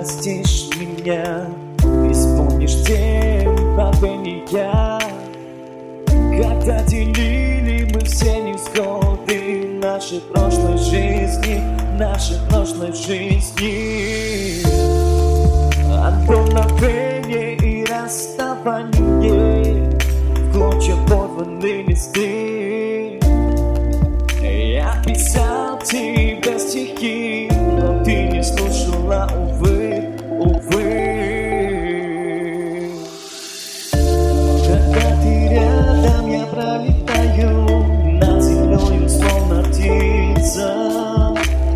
простишь меня, и вспомнишь день падения, когда делили мы все невзгоды нашей прошлой жизни, нашей прошлой жизни. Отдохновение и расставание, в клочья порванные листы. Я писал тебе стихи, но ты не слушала, увы, увы. Когда ты рядом, я пролетаю над землей, словно птица.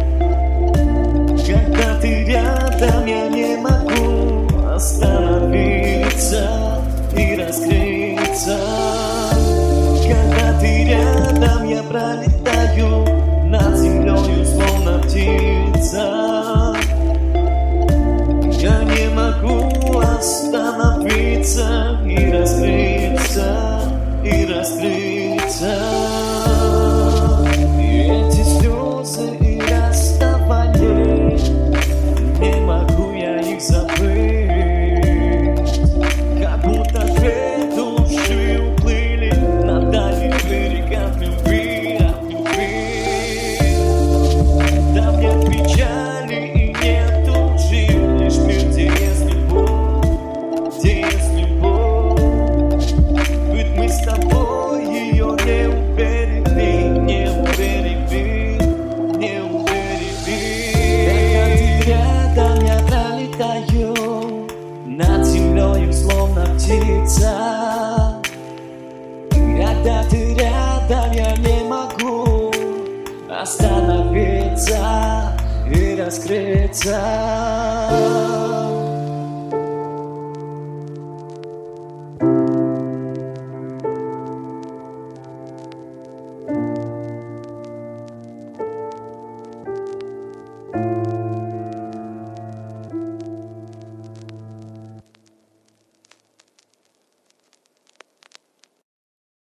Когда ты рядом, я не могу остановиться и раскрыться. Когда ты рядом, я пролетаю над землей, словно птица. Я не могу остановиться и раскрыться, и раскрыться. И эти слезы и расставания, не могу я их забыть. Как будто две души уплыли на дальних берегах любви, от любви. Там нет печали и нет души, лишь мир, где есть любовь, где есть любовь. Ведь мы с тобой ее не уберегли, не уберегли, не уберегли. Когда ты рядом, я пролетаю над землей, словно птица. Когда ты рядом, я не могу остановиться и раскрыться.